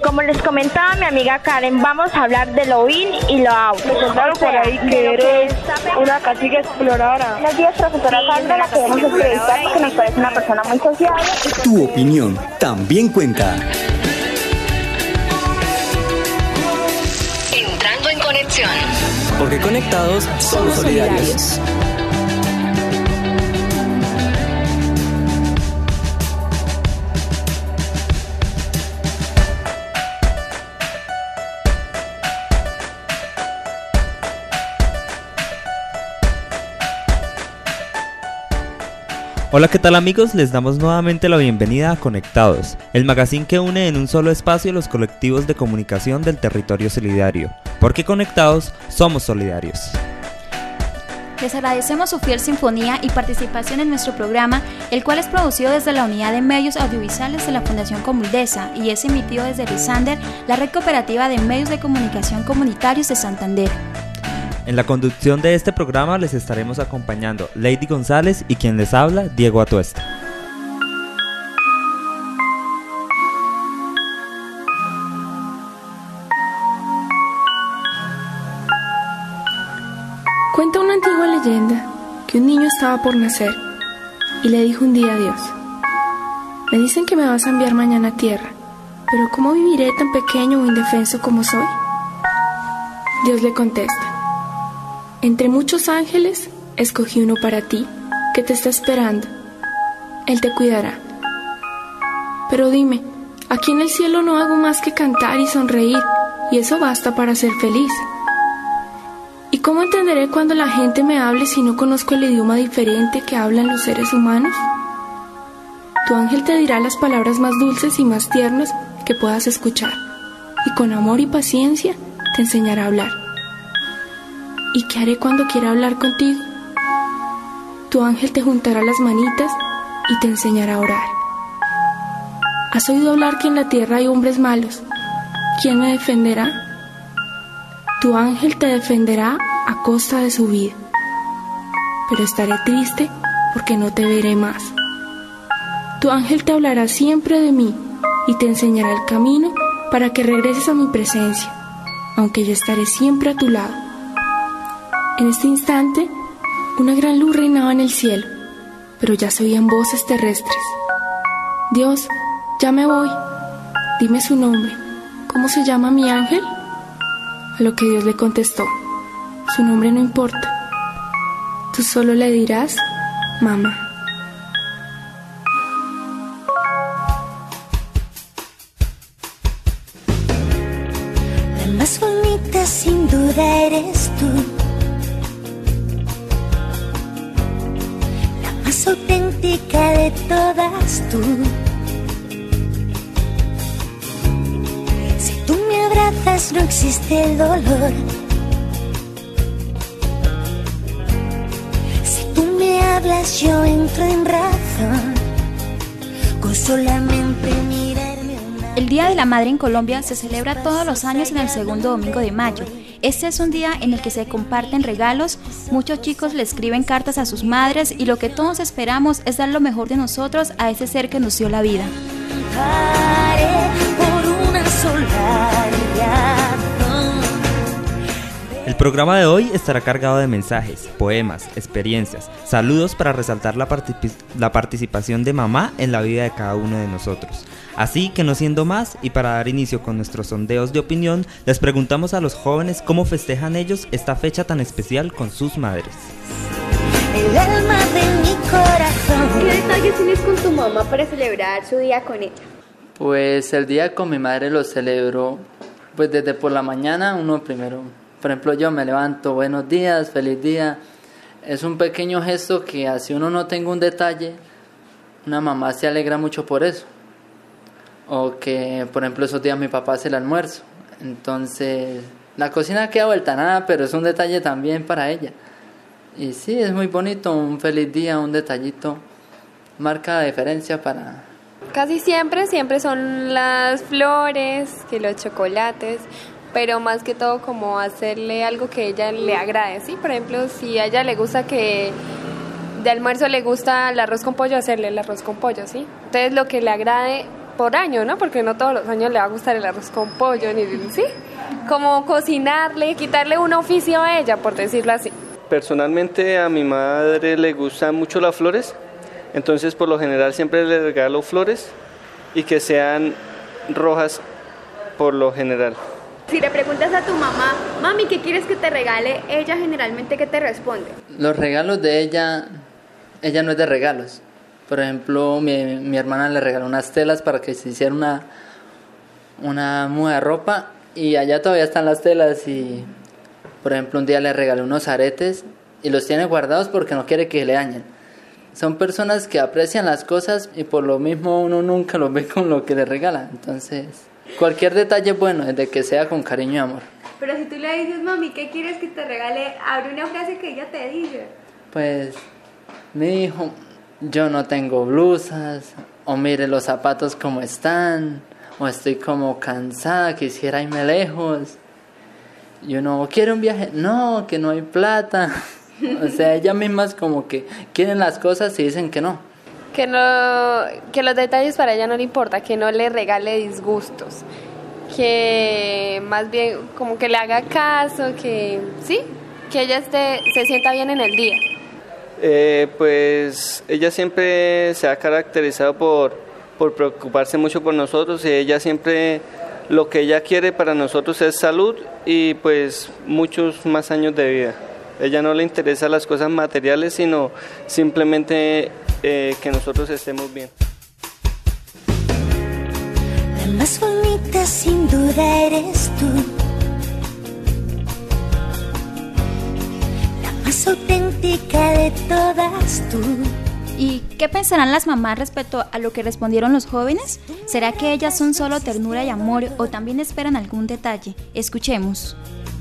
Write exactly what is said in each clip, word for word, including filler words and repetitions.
Como les comentaba mi amiga Karen, vamos a hablar de lo in y lo out. Me contaron por ahí que eres una cacique exploradora. Buenos días, profesora Sandra, la queremos entrevistar porque nos parece una persona muy sociable. Tu opinión también cuenta. Entrando en conexión. Porque conectados somos solidarios. Hola, ¿qué tal amigos? Les damos nuevamente la bienvenida a Conectados, el magazine que une en un solo espacio los colectivos de comunicación del territorio solidario. Porque conectados somos solidarios. Les agradecemos su fiel sinfonía y participación en nuestro programa, el cual es producido desde la Unidad de Medios Audiovisuales de la Fundación Comuldesa y es emitido desde Risander, la red cooperativa de medios de comunicación comunitarios de Santander. En la conducción de este programa les estaremos acompañando Lady González y quien les habla, Diego Atuesta. Cuenta una antigua leyenda que un niño estaba por nacer y le dijo un día a Dios: me dicen que me vas a enviar mañana a tierra, pero ¿cómo viviré tan pequeño o indefenso como soy? Dios le contesta: entre muchos ángeles, escogí uno para ti, que te está esperando. Él te cuidará. Pero dime, aquí en el cielo no hago más que cantar y sonreír, y eso basta para ser feliz. ¿Y cómo entenderé cuando la gente me hable si no conozco el idioma diferente que hablan los seres humanos? Tu ángel te dirá las palabras más dulces y más tiernas que puedas escuchar, y con amor y paciencia te enseñará a hablar. ¿Y qué haré cuando quiera hablar contigo? Tu ángel te juntará las manitas y te enseñará a orar. ¿Has oído hablar que en la tierra hay hombres malos? ¿Quién me defenderá? Tu ángel te defenderá a costa de su vida. Pero estaré triste porque no te veré más. Tu ángel te hablará siempre de mí y te enseñará el camino para que regreses a mi presencia, aunque yo estaré siempre a tu lado. En este instante, una gran luz reinaba en el cielo, pero ya se oían voces terrestres. Dios, ya me voy. Dime su nombre. ¿Cómo se llama mi ángel? A lo que Dios le contestó: su nombre no importa. Tú solo le dirás, mamá. La más bonita sin duda eres tú. Auténtica de todas tú. Si tú me abrazas no existe el dolor. Si tú me hablas yo entro en razón. Con solamente mirarme una... El Día de la Madre en Colombia se celebra todos los años en el segundo domingo de mayo. Este es un día en el que se comparten regalos, muchos chicos le escriben cartas a sus madres y lo que todos esperamos es dar lo mejor de nosotros a ese ser que nos dio la vida. El programa de hoy estará cargado de mensajes, poemas, experiencias, saludos para resaltar la, particip- la participación de mamá en la vida de cada uno de nosotros. Así que no siendo más, y para dar inicio con nuestros sondeos de opinión, les preguntamos a los jóvenes cómo festejan ellos esta fecha tan especial con sus madres. El alma de mi corazón. ¿Qué detalles tienes con tu mamá para celebrar su día con ella? Pues el día con mi madre lo celebro pues desde por la mañana. Uno primero, por ejemplo, yo me levanto, buenos días, feliz día. Es un pequeño gesto que así uno no tenga un detalle, una mamá se alegra mucho por eso. O que, por ejemplo, esos días mi papá hace el almuerzo. Entonces, la cocina queda vuelta nada, pero es un detalle también para ella. Y sí, es muy bonito, un feliz día, un detallito, marca la diferencia para... Casi siempre, siempre son las flores, que los chocolates, pero más que todo como hacerle algo que a ella le agrade, ¿sí? Por ejemplo, si a ella le gusta que de almuerzo le gusta el arroz con pollo, hacerle el arroz con pollo, ¿sí? Entonces lo que le agrade por año, ¿no? Porque no todos los años le va a gustar el arroz con pollo, ni sí, como cocinarle, quitarle un oficio a ella, por decirlo así. Personalmente a mi madre le gustan mucho las flores, entonces por lo general siempre le regalo flores y que sean rojas por lo general. Si le preguntas a tu mamá, mami, ¿qué quieres que te regale? Ella generalmente, ¿qué te responde? Los regalos de ella, ella no es de regalos. Por ejemplo, mi, mi hermana le regaló unas telas para que se hiciera una, una muda de ropa y allá todavía están las telas y, por ejemplo, un día le regaló unos aretes y los tiene guardados porque no quiere que le dañen. Son personas que aprecian las cosas y por lo mismo uno nunca los ve con lo que le regala. Entonces, cualquier detalle es bueno, desde que sea con cariño y amor. Pero si tú le dices, mami, ¿qué quieres que te regale? Abre una frase que ella te dice. Pues, mi hijo, yo no tengo blusas, o mire los zapatos como están, o estoy como cansada, quisiera irme lejos. Y uno, ¿quiere un viaje? No, que no hay plata. O sea, ellas mismas como que quieren las cosas y dicen que no. Que no, que los detalles para ella no le importa, que no le regale disgustos, que más bien como que le haga caso, que sí, que ella esté, se sienta bien en el día. Eh, pues ella siempre se ha caracterizado por, por preocuparse mucho por nosotros y ella siempre, lo que ella quiere para nosotros es salud y pues muchos más años de vida. Ella no le interesa las cosas materiales, sino simplemente eh, que nosotros estemos bien. La más bonita sin duda eres tú, la más auténtica de todas tú. ¿Y qué pensarán las mamás respecto a lo que respondieron los jóvenes? ¿Será que ellas son solo ternura y amor o también esperan algún detalle? Escuchemos.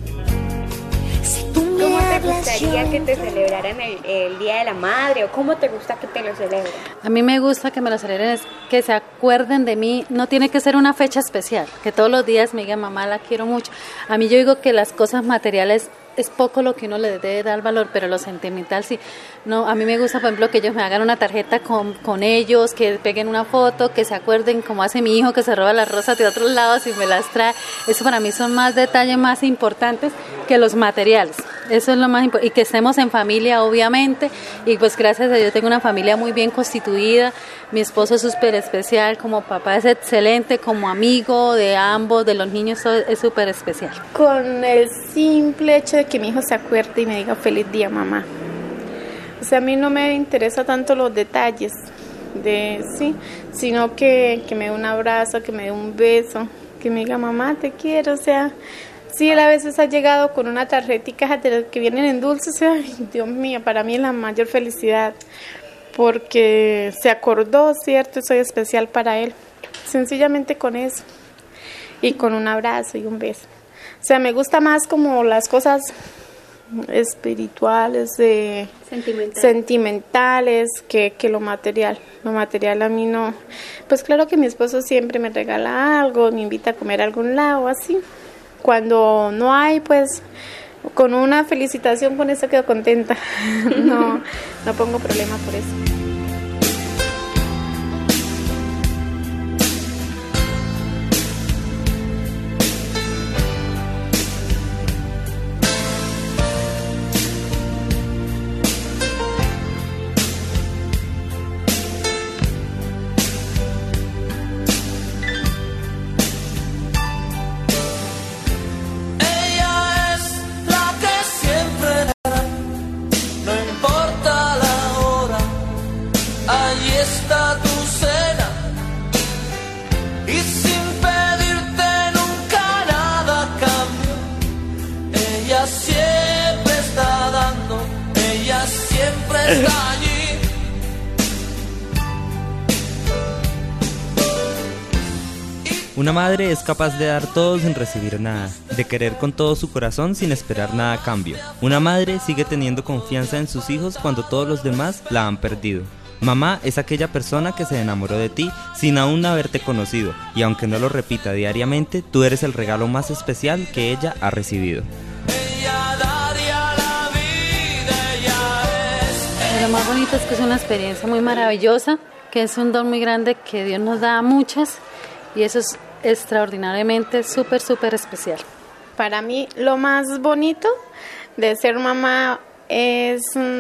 ¿Cómo te gustaría que te celebraran el, el Día de la Madre o cómo te gusta que te lo celebren? A mí me gusta que me lo celebren, es que se acuerden de mí, no tiene que ser una fecha especial, que todos los días me digan, mamá, la quiero mucho. A mí yo digo que las cosas materiales es poco lo que uno le debe dar valor, pero lo sentimental sí. No, a mí me gusta, por ejemplo, que ellos me hagan una tarjeta con, con ellos, que peguen una foto, que se acuerden como hace mi hijo, que se roba las rosas de otros lados y me las trae. Eso para mí son más detalles más importantes que los materiales. Eso es lo más importante. Y que estemos en familia, obviamente. Y pues gracias a Dios tengo una familia muy bien constituida. Mi esposo es súper especial, como papá es excelente, como amigo de ambos, de los niños es súper especial. Con el simple hecho de que mi hijo se acuerde y me diga feliz día, mamá. O sea, a mí no me interesa tanto los detalles, de sí, sino que, que me dé un abrazo, que me dé un beso, que me diga, mamá, te quiero. O sea, sí, él a veces ha llegado con una tarjetica de las que vienen en dulces. O sea, ay, Dios mío, para mí es la mayor felicidad, porque se acordó, ¿cierto? Soy especial para él, sencillamente con eso, y con un abrazo y un beso. O sea, me gusta más como las cosas espirituales, de Sentimental. sentimentales, que, que lo material. Lo material a mí no. Pues claro que mi esposo siempre me regala algo, me invita a comer a algún lado, así. Cuando no hay, pues con una felicitación, con eso quedo contenta. No, no pongo problema por eso. Una madre es capaz de dar todo sin recibir nada, de querer con todo su corazón sin esperar nada a cambio. Una madre sigue teniendo confianza en sus hijos cuando todos los demás la han perdido. Mamá es aquella persona que se enamoró de ti sin aún haberte conocido, y aunque no lo repita diariamente, tú eres el regalo más especial que ella ha recibido. Lo más bonito es que es una experiencia muy maravillosa, que es un don muy grande que Dios nos da a muchas y eso es extraordinariamente súper, súper especial. Para mí lo más bonito de ser mamá es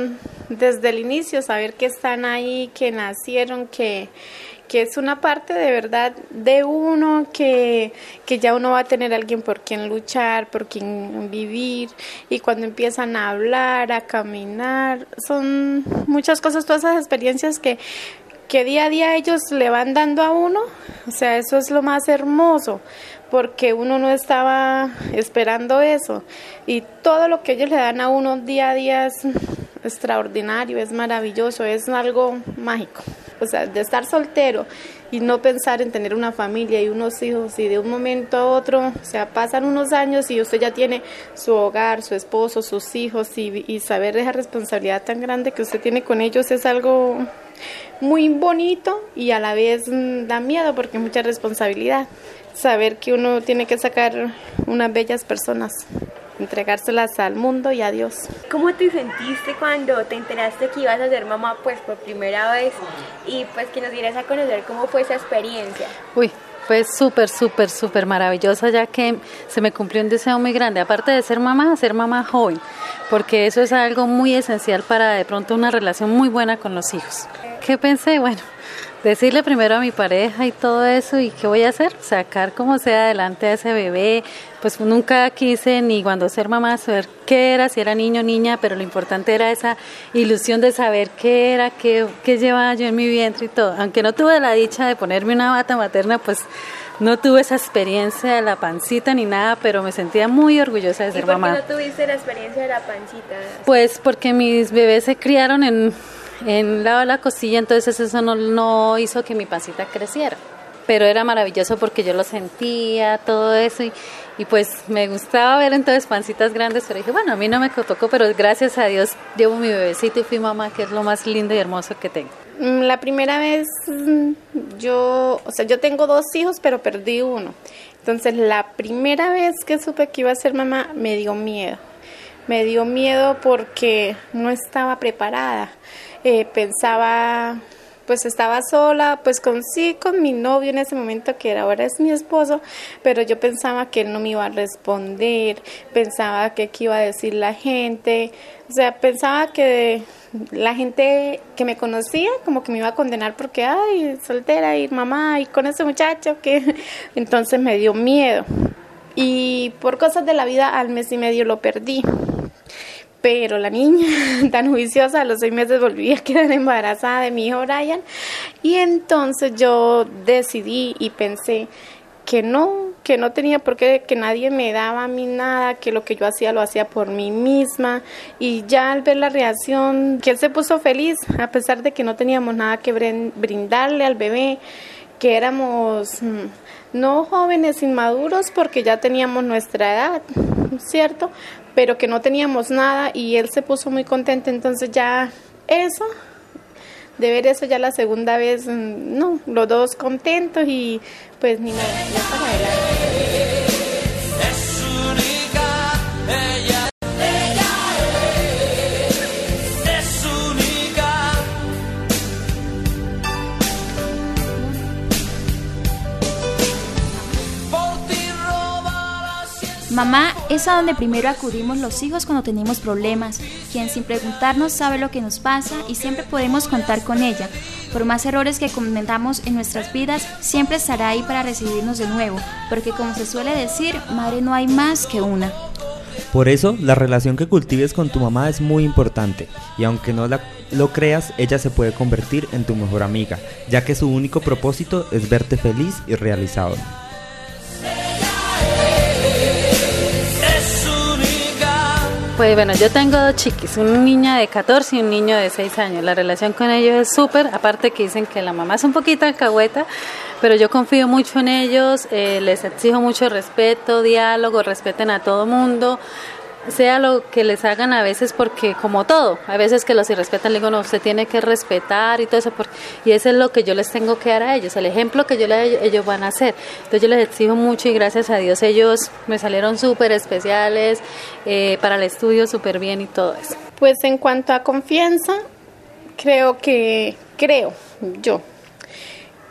desde el inicio saber que están ahí, que nacieron, que, que es una parte de verdad de uno, que, que ya uno va a tener alguien por quien luchar, por quien vivir, y cuando empiezan a hablar, a caminar, son muchas cosas, todas esas experiencias que, que día a día ellos le van dando a uno, o sea, eso es lo más hermoso, porque uno no estaba esperando eso, y todo lo que ellos le dan a uno día a día es extraordinario, es maravilloso, es algo mágico. O sea, de estar soltero y no pensar en tener una familia y unos hijos y de un momento a otro, o sea, pasan unos años y usted ya tiene su hogar, su esposo, sus hijos y, y saber esa responsabilidad tan grande que usted tiene con ellos es algo muy bonito y a la vez da miedo porque es mucha responsabilidad. Saber que uno tiene que sacar unas bellas personas, entregárselas al mundo y a Dios. ¿Cómo te sentiste cuando te enteraste que ibas a ser mamá pues por primera vez y pues que nos dieras a conocer cómo fue esa experiencia? Uy, fue súper, súper, súper maravillosa ya que se me cumplió un deseo muy grande, aparte de ser mamá, ser mamá joven, porque eso es algo muy esencial para de pronto una relación muy buena con los hijos. ¿Qué pensé? Bueno, decirle primero a mi pareja y todo eso, ¿y qué voy a hacer? Sacar como sea adelante a ese bebé, pues nunca quise ni cuando ser mamá saber qué era, si era niño o niña, pero lo importante era esa ilusión de saber qué era, qué, qué llevaba yo en mi vientre y todo. Aunque no tuve la dicha de ponerme una bata materna, pues no tuve esa experiencia de la pancita ni nada, pero me sentía muy orgullosa de ser mamá. ¿Y por qué no tuviste la experiencia de la pancita? Pues porque mis bebés se criaron en... en lado de la costilla, entonces eso no, no hizo que mi pancita creciera, pero era maravilloso porque yo lo sentía, todo eso, y, y pues me gustaba ver entonces pancitas grandes, pero dije, bueno, a mí no me tocó, pero gracias a Dios llevo mi bebecito y fui mamá, que es lo más lindo y hermoso que tengo. La primera vez yo, o sea, yo tengo dos hijos, pero perdí uno, entonces la primera vez que supe que iba a ser mamá me dio miedo, me dio miedo porque no estaba preparada. Eh, pensaba, pues estaba sola, pues con sí, con mi novio en ese momento, que ahora es mi esposo, pero yo pensaba que él no me iba a responder, pensaba que qué iba a decir la gente, o sea, pensaba que la gente que me conocía como que me iba a condenar porque, ay, soltera y mamá y con ese muchacho, que entonces me dio miedo. Y por cosas de la vida al mes y medio lo perdí. Pero la niña, tan juiciosa, a los seis meses volví a quedar embarazada de mi hijo Brian. Y entonces yo decidí y pensé que no, que no tenía por qué, que nadie me daba a mí nada, que lo que yo hacía lo hacía por mí misma. Y ya al ver la reacción, que él se puso feliz, a pesar de que no teníamos nada que brindarle al bebé, que éramos no jóvenes inmaduros porque ya teníamos nuestra edad, ¿cierto? Pero que no teníamos nada y él se puso muy contento, entonces ya eso, de ver eso ya la segunda vez, no, los dos contentos y pues ni nada, ya para adelante. Es única, ella, ella es, es única. Por ti roba la ciencia. Mamá es a donde primero acudimos los hijos cuando tenemos problemas, quien sin preguntarnos sabe lo que nos pasa y siempre podemos contar con ella. Por más errores que cometamos en nuestras vidas, siempre estará ahí para recibirnos de nuevo, porque como se suele decir, madre no hay más que una. Por eso, la relación que cultives con tu mamá es muy importante, y aunque no la, lo creas, ella se puede convertir en tu mejor amiga, ya que su único propósito es verte feliz y realizado. Pues bueno, yo tengo dos chiquis, una niña de catorce y un niño de seis años. La relación con ellos es súper, aparte que dicen que la mamá es un poquito alcahueta, pero yo confío mucho en ellos, eh, les exijo mucho respeto, diálogo, respeten a todo mundo, sea lo que les hagan a veces, porque como todo, a veces que los irrespetan, le digo, no, usted tiene que respetar y todo eso, porque, y eso es lo que yo les tengo que dar a ellos, el ejemplo que yo le, ellos van a hacer. Entonces yo les exijo mucho y gracias a Dios ellos me salieron súper especiales, eh, para el estudio súper bien y todo eso. Pues en cuanto a confianza, creo que, creo yo,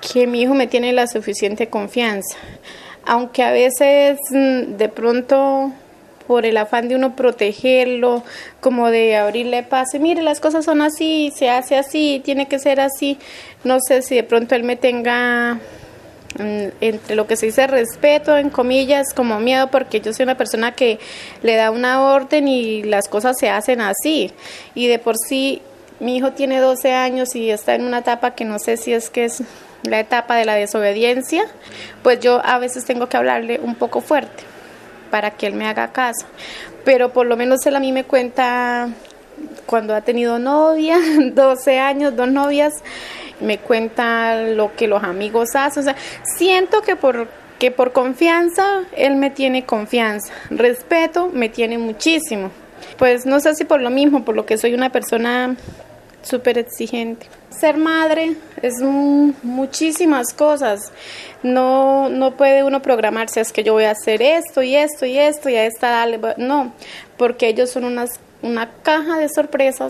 que mi hijo me tiene la suficiente confianza, aunque a veces de pronto por el afán de uno protegerlo, como de abrirle paso, mire, las cosas son así, se hace así, tiene que ser así, no sé si de pronto él me tenga entre lo que se dice respeto, en comillas, como miedo, porque yo soy una persona que le da una orden y las cosas se hacen así, y de por sí mi hijo tiene doce años y está en una etapa que no sé si es que es la etapa de la desobediencia, pues yo a veces tengo que hablarle un poco fuerte para que él me haga caso, pero por lo menos él a mí me cuenta cuando ha tenido novia, doce años, dos novias, me cuenta lo que los amigos hacen, o sea, siento que por, que por confianza, él me tiene confianza, respeto me tiene muchísimo, pues no sé si por lo mismo, por lo que soy una persona súper exigente. Ser madre es muchísimas cosas, no, no puede uno programarse, es que yo voy a hacer esto y esto y esto y a esta dale, no, porque ellos son unas, una caja de sorpresas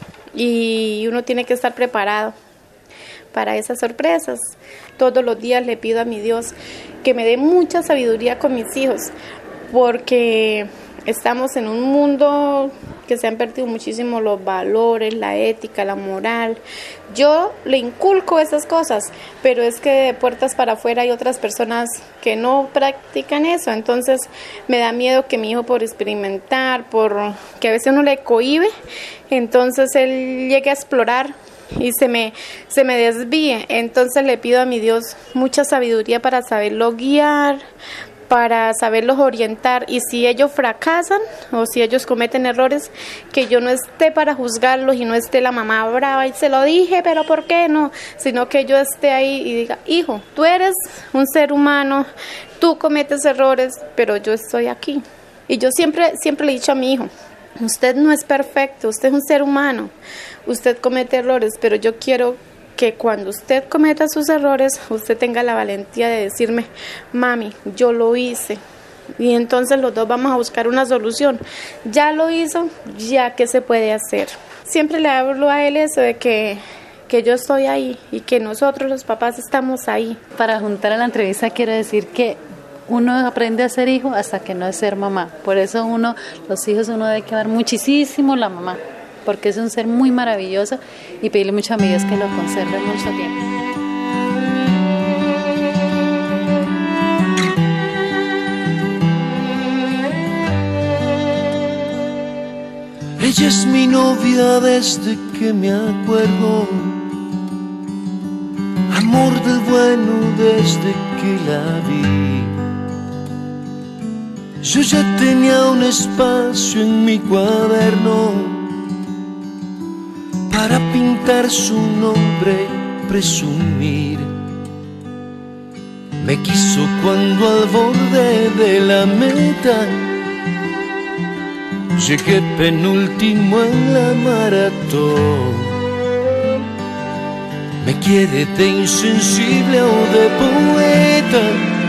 y uno tiene que estar preparado para esas sorpresas. Todos los días le pido a mi Dios que me dé mucha sabiduría con mis hijos, porque estamos en un mundo que se han perdido muchísimo los valores, la ética, la moral. Yo le inculco esas cosas, pero es que de puertas para afuera hay otras personas que no practican eso, entonces me da miedo que mi hijo, por experimentar, por que a veces uno le cohíbe, entonces él llegue a explorar y se me, se me desvíe. Entonces le pido a mi Dios mucha sabiduría para saberlo guiar, para saberlos orientar, y si ellos fracasan o si ellos cometen errores, que yo no esté para juzgarlos y no esté la mamá brava y se lo dije, pero ¿por qué no? Sino que yo esté ahí y diga, hijo, tú eres un ser humano, tú cometes errores, pero yo estoy aquí. Y yo siempre, siempre le he dicho a mi hijo, usted no es perfecto, usted es un ser humano, usted comete errores, pero yo quiero que cuando usted cometa sus errores, usted tenga la valentía de decirme, mami, yo lo hice, y entonces los dos vamos a buscar una solución. Ya lo hizo, ya qué se puede hacer. Siempre le hablo a él eso de que, que yo estoy ahí y que nosotros los papás estamos ahí. Para juntar a la entrevista quiero decir que uno aprende a ser hijo hasta que no es ser mamá. Por eso uno, los hijos, uno debe que amar muchísimo la mamá, porque es un ser muy maravilloso, y pedirle mucho a mi Dios que lo conserve mucho tiempo. Ella es mi novia desde que me acuerdo, amor del bueno desde que la vi. Yo ya tenía un espacio en mi cuaderno para pintar su nombre y presumir. Me quiso cuando al borde de la meta llegué penúltimo en la maratón. Me quiere de insensible o de poeta,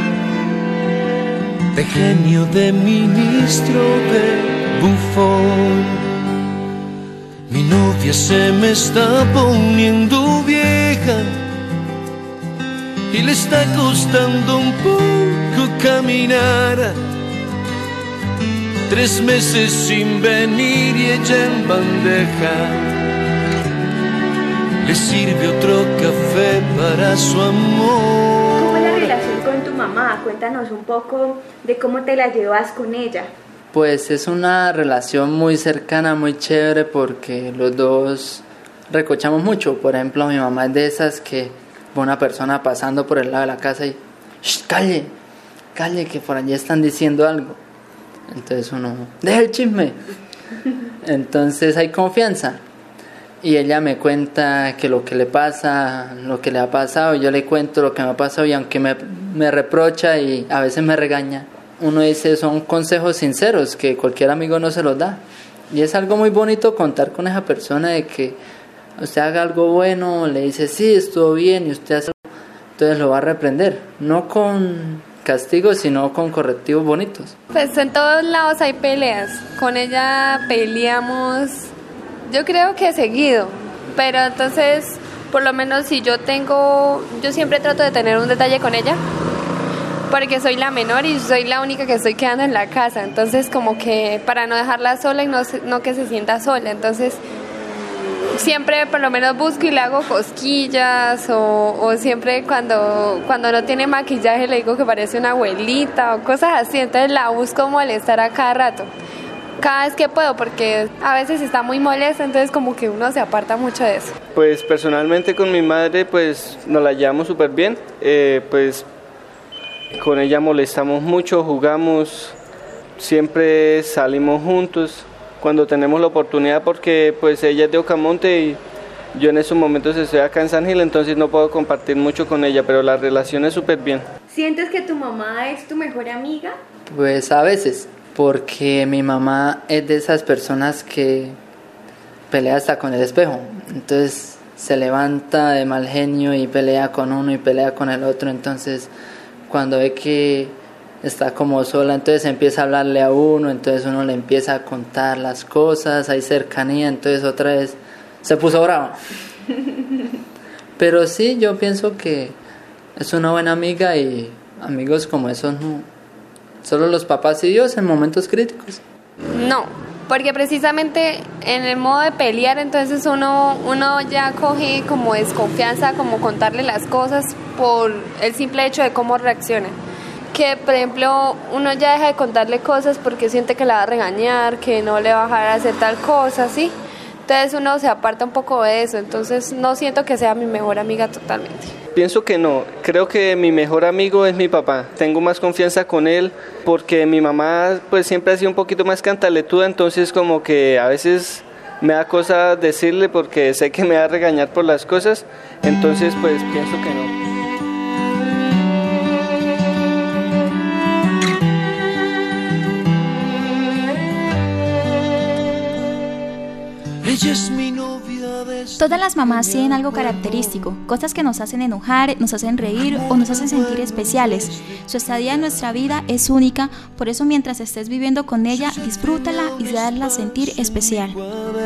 de genio, de ministro, de bufón. Mi novia se me está poniendo vieja y le está costando un poco caminar. Tres meses sin venir y ella en bandeja le sirve otro café para su amor. ¿Cómo es la relación con tu mamá? Cuéntanos un poco de cómo te la llevas con ella. Pues es una relación muy cercana, muy chévere, porque los dos recochamos mucho. Por ejemplo, mi mamá es de esas que ve una persona pasando por el lado de la casa y calle, calle, que por allí están diciendo algo. Entonces uno, deja el chisme. Entonces hay confianza. Y ella me cuenta que lo que le pasa, lo que le ha pasado, yo le cuento lo que me ha pasado, y aunque me, me reprocha y a veces me regaña, uno dice, son consejos sinceros que cualquier amigo no se los da. Y es algo muy bonito contar con esa persona, de que usted haga algo bueno, le dice, sí, estuvo bien, y usted hace algo, entonces lo va a reprender, no con castigos, sino con correctivos bonitos. Pues en todos lados hay peleas. Con ella peleamos, yo creo que seguido, pero entonces Por lo menos si yo tengo, yo siempre trato de tener un detalle con ella, porque soy la menor y soy la única que estoy quedando en la casa, entonces como que para no dejarla sola y no, no que se sienta sola, entonces siempre por lo menos busco y le hago cosquillas o, o siempre cuando, cuando no tiene maquillaje le digo que parece una abuelita o cosas así, entonces la busco molestar a cada rato, cada vez que puedo, porque a veces está muy molesta, entonces como que uno se aparta mucho de eso. Pues personalmente con mi madre pues nos la llevamos súper bien, eh, pues con ella molestamos mucho, jugamos, siempre salimos juntos cuando tenemos la oportunidad, porque pues ella es de Ocamonte y yo en esos momentos estoy acá en San Gil, entonces no puedo compartir mucho con ella, pero la relación es súper bien. ¿Sientes que tu mamá es tu mejor amiga? Pues a veces, porque mi mamá es de esas personas que pelea hasta con el espejo, entonces se levanta de mal genio y pelea con uno y pelea con el otro, entonces cuando ve que está como sola, entonces empieza a hablarle a uno, entonces uno le empieza a contar las cosas, hay cercanía, entonces otra vez se puso bravo. Pero sí, yo pienso que es una buena amiga y amigos como esos no, solo los papás y Dios en momentos críticos. No, porque precisamente en el modo de pelear, entonces uno, uno ya coge como desconfianza, como contarle las cosas por el simple hecho de cómo reacciona. Que, por ejemplo, uno ya deja de contarle cosas porque siente que la va a regañar, que no le va a dejar hacer tal cosa, ¿sí? Entonces uno se aparta un poco de eso, entonces no siento que sea mi mejor amiga totalmente. Pienso que no, creo que mi mejor amigo es mi papá, tengo más confianza con él porque mi mamá pues siempre ha sido un poquito más cantaletuda, entonces como que a veces me da cosa decirle porque sé que me va a regañar por las cosas, entonces pues pienso que no. Ella es mi novia de... Todas las mamás tienen algo característico, cosas que nos hacen enojar, nos hacen reír o nos hacen sentir especiales. Su estadía en nuestra vida es única, por eso mientras estés viviendo con ella, disfrútala y hazla sentir especial.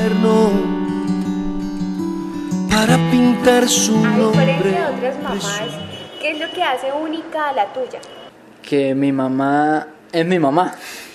Para pintar su nombre. A diferencia de otras mamás, ¿qué es lo que hace única a la tuya? Que mi mamá es mi mamá.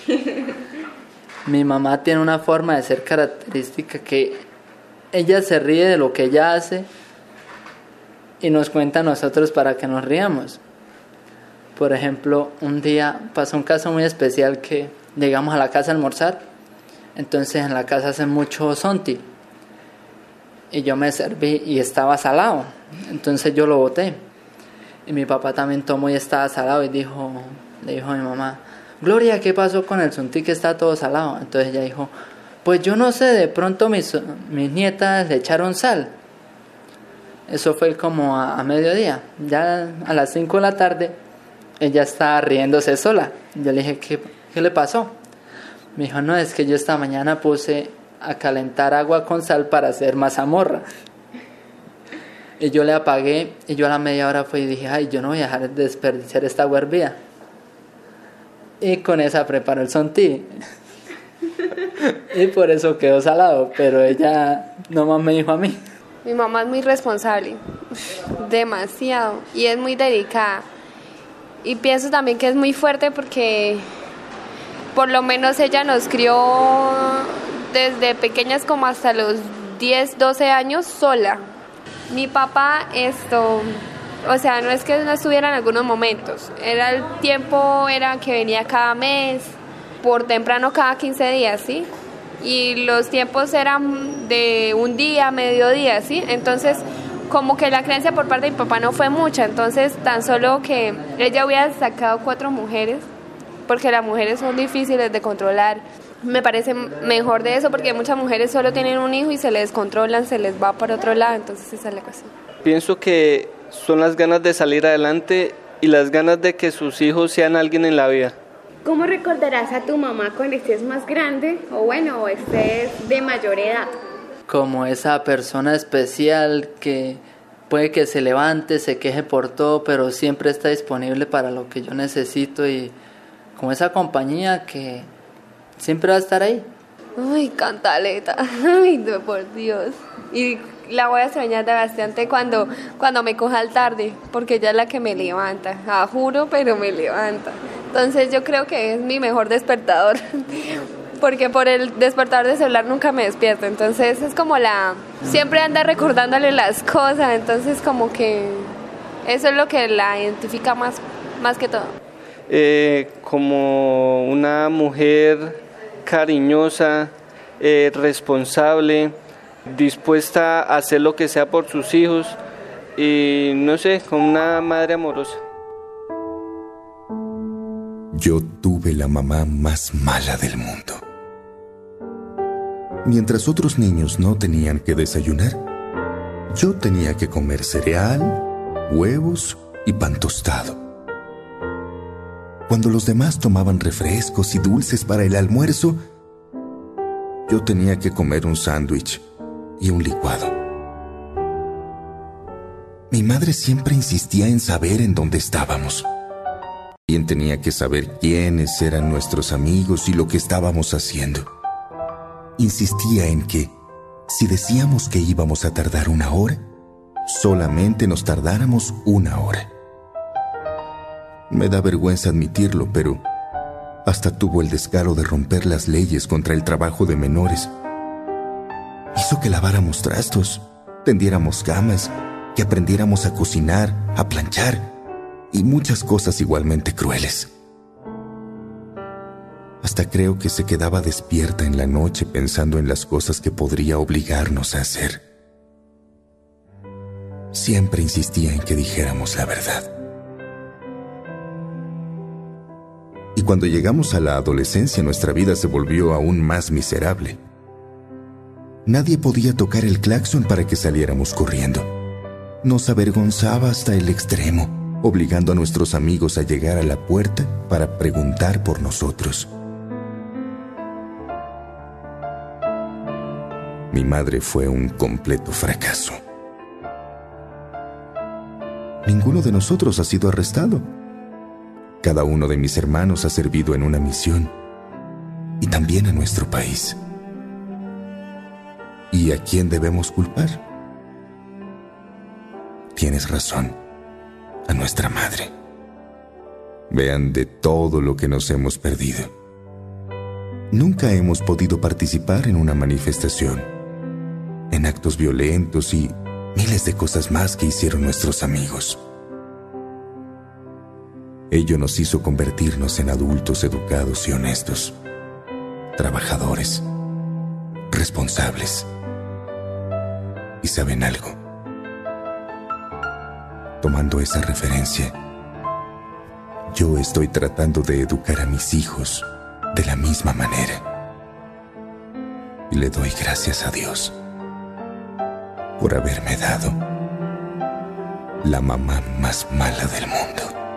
Mi mamá tiene una forma de ser característica que ella se ríe de lo que ella hace y nos cuenta a nosotros para que nos riamos. Por ejemplo, un día pasó un caso muy especial que llegamos a la casa a almorzar, entonces en la casa hacen mucho sonti y yo me serví y estaba salado, entonces yo lo boté y mi papá también tomó y estaba salado y dijo, le dijo a mi mamá: Gloria, ¿qué pasó con el sonti que está todo salado? Entonces ella dijo: pues yo no sé, de pronto mis, mis nietas le echaron sal. Eso fue como a, a mediodía. Ya a las cinco de la tarde ella estaba riéndose sola. Yo le dije: ¿qué, qué le pasó? Me dijo: no, es que yo esta mañana puse a calentar agua con sal para hacer mazamorra. Y yo le apagué y yo a la media hora fui y dije: ay, yo no voy a dejar de desperdiciar esta agua hervida. Y con esa preparó el sonti. Y por eso quedó salado, pero ella nomás me dijo a mí. Mi mamá es muy responsable, demasiado, y es muy dedicada. Y pienso también que es muy fuerte porque por lo menos ella nos crió desde pequeñas como hasta los diez, doce años sola. Mi papá esto... O sea, no es que no estuviera en algunos momentos, era el tiempo, era que venía cada mes, por temprano cada quince días, ¿sí? Y los tiempos eran de un día, mediodía, ¿sí? Entonces, como que la creencia por parte de mi papá no fue mucha, entonces tan solo que ella hubiera sacado cuatro mujeres, porque las mujeres son difíciles de controlar. Me parece mejor de eso porque muchas mujeres solo tienen un hijo y se les descontrolan, se les va para otro lado, entonces esa es la cuestión. Pienso que son las ganas de salir adelante y las ganas de que sus hijos sean alguien en la vida. ¿Cómo recordarás a tu mamá cuando estés más grande o bueno, o estés de mayor edad? Como esa persona especial que puede que se levante, se queje por todo, pero siempre está disponible para lo que yo necesito y como esa compañía que siempre va a estar ahí. Ay, cantaleta, ay, no, por Dios. Y la voy a extrañar bastante cuando, cuando me coja al tarde, porque ella es la que me levanta, ah, juro, pero me levanta. Entonces yo creo que es mi mejor despertador, porque por el despertador de celular nunca me despierto, entonces es como la... siempre anda recordándole las cosas, entonces como que eso es lo que la identifica más, más que todo. Eh, como una mujer cariñosa, eh, responsable, dispuesta a hacer lo que sea por sus hijos y no sé, como una madre amorosa. Yo tuve la mamá más mala del mundo. Mientras otros niños no tenían que desayunar, yo tenía que comer cereal, huevos y pan tostado. Cuando los demás tomaban refrescos y dulces para el almuerzo, yo tenía que comer un sándwich y un licuado. Mi madre siempre insistía en saber en dónde estábamos. También tenía que saber quiénes eran nuestros amigos y lo que estábamos haciendo. Insistía en que, si decíamos que íbamos a tardar una hora, solamente nos tardáramos una hora. Me da vergüenza admitirlo, pero hasta tuvo el descaro de romper las leyes contra el trabajo de menores. Hizo que laváramos trastos, tendiéramos camas, que aprendiéramos a cocinar, a planchar y muchas cosas igualmente crueles. Hasta creo que se quedaba despierta en la noche pensando en las cosas que podría obligarnos a hacer. Siempre insistía en que dijéramos la verdad. Y cuando llegamos a la adolescencia, nuestra vida se volvió aún más miserable. Nadie podía tocar el claxon para que saliéramos corriendo. Nos avergonzaba hasta el extremo, obligando a nuestros amigos a llegar a la puerta para preguntar por nosotros. Mi madre fue un completo fracaso. Ninguno de nosotros ha sido arrestado. Cada uno de mis hermanos ha servido en una misión, y también a nuestro país. ¿Y a quién debemos culpar? Tienes razón, a nuestra madre. Vean de todo lo que nos hemos perdido. Nunca hemos podido participar en una manifestación, en actos violentos y miles de cosas más que hicieron nuestros amigos. Ello nos hizo convertirnos en adultos educados y honestos, trabajadores, responsables. ¿Y saben algo? Tomando esa referencia, yo estoy tratando de educar a mis hijos de la misma manera. Y le doy gracias a Dios por haberme dado la mamá más mala del mundo.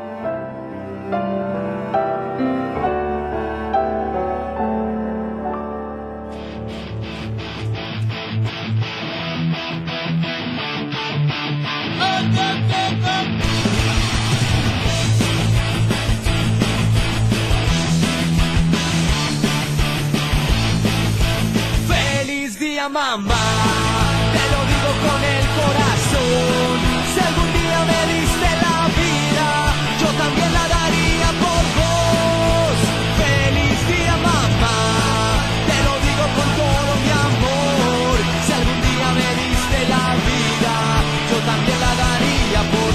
Feliz día, mamá, te lo digo con el corazón. Si algún día me diste la vida, yo también la daría por vos. Feliz día, mamá, te lo digo con todo mi amor. Si algún día me diste la vida, yo también la daría por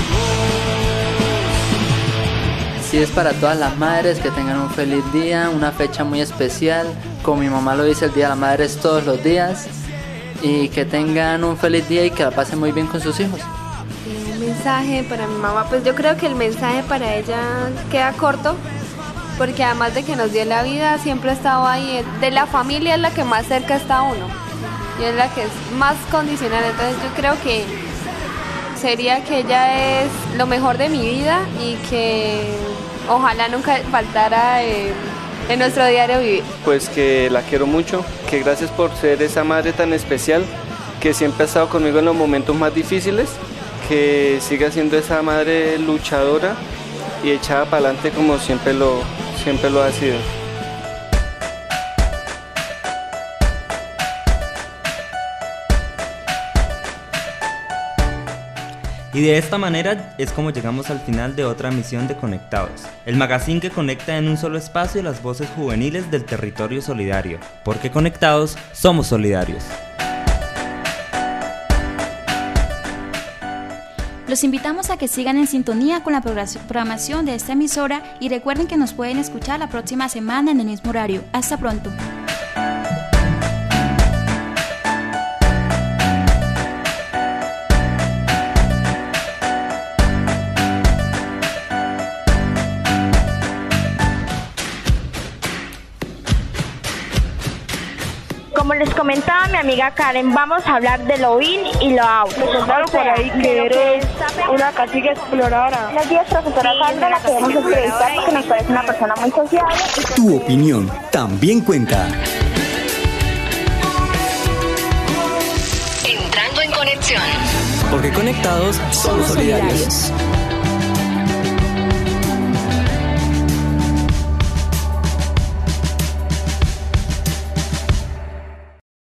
vos. Así es, para todas las madres, que tengan un feliz día, una fecha muy especial. Como mi mamá lo dice, el Día de la Madre es todos los días. Y que tengan un feliz día y que la pasen muy bien con sus hijos. Un mensaje para mi mamá, pues yo creo que el mensaje para ella queda corto, porque además de que nos dio la vida, siempre ha estado ahí. De la familia es la que más cerca está uno y es la que es más condicional. Entonces yo creo que sería que ella es lo mejor de mi vida y que ojalá nunca faltara eh, en nuestro diario vivir. Pues que la quiero mucho, que gracias por ser esa madre tan especial, que siempre ha estado conmigo en los momentos más difíciles, que siga siendo esa madre luchadora y echada para adelante como siempre lo, siempre lo ha sido. Y de esta manera es como llegamos al final de otra emisión de Conectados, el magazine que conecta en un solo espacio las voces juveniles del territorio solidario, porque conectados somos solidarios. Los invitamos a que sigan en sintonía con la programación de esta emisora y recuerden que nos pueden escuchar la próxima semana en el mismo horario. Hasta pronto. Como les comentaba mi amiga Karen, vamos a hablar de lo in y lo out. Me contaron por ahí que eres una cacique exploradora. Buenos días, profesora Sandra, la queremos entrevistar porque nos parece una persona muy sociable. Tu opinión también cuenta. Entrando en conexión. Porque conectados somos solidarios.